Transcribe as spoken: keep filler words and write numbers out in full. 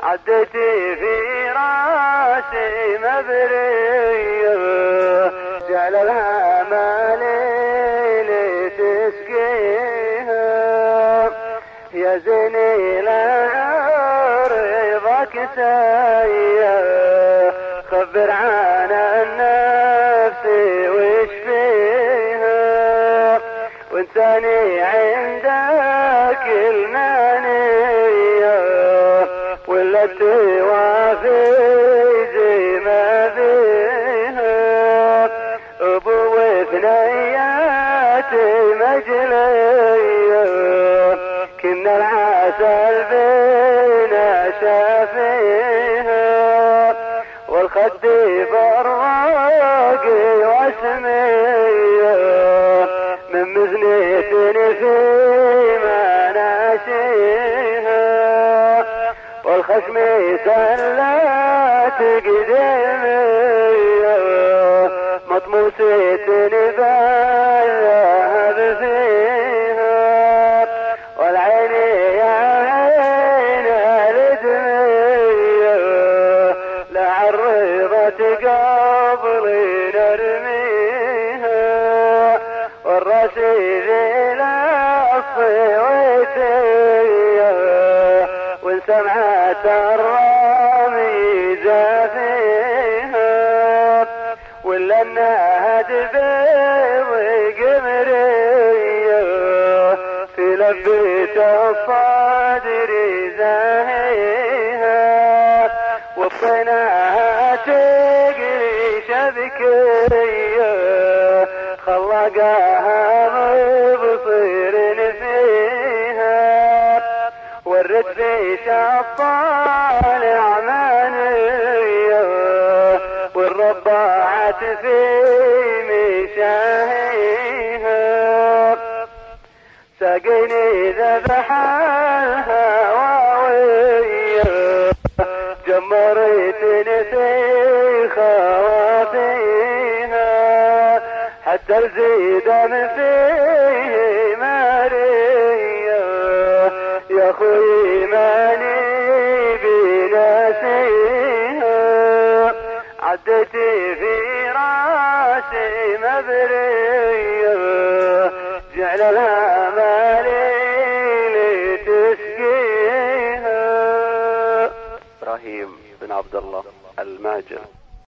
عدتي في راسي مبرية جعل الامال لي تسقيها يا زيني لا رضاك سايا خبر عن النفس وش فيها وانساني عندك المانية ولا توافي زي ما فيها ابو ثنياتي مجلية كنا العسل بينا شافيها والخد براقي واسمية من مزنية في مناشيها والخشم سلات قديمية مطموسة بالذهب فيها والعين يا عين الدمية لعرضت قبلي نرميها والرشيد للصويتية وسمعت الرامي فيها ولا انها دبيض قمرية في لبيت الصدر زاهيها وبطينها تجري شبكية خلقاها مبصير فيها ورد في شطالع منية والرباعة في مشاهيها ساقيني ذبح الهواوية جمرتني في خوافيها حتى الزيدان فيه مارية يا خوي ماني بناسيها عدتي في راسي مبرية جعل الامال لي تسقيها. ابراهيم بن عبد الله الماجر.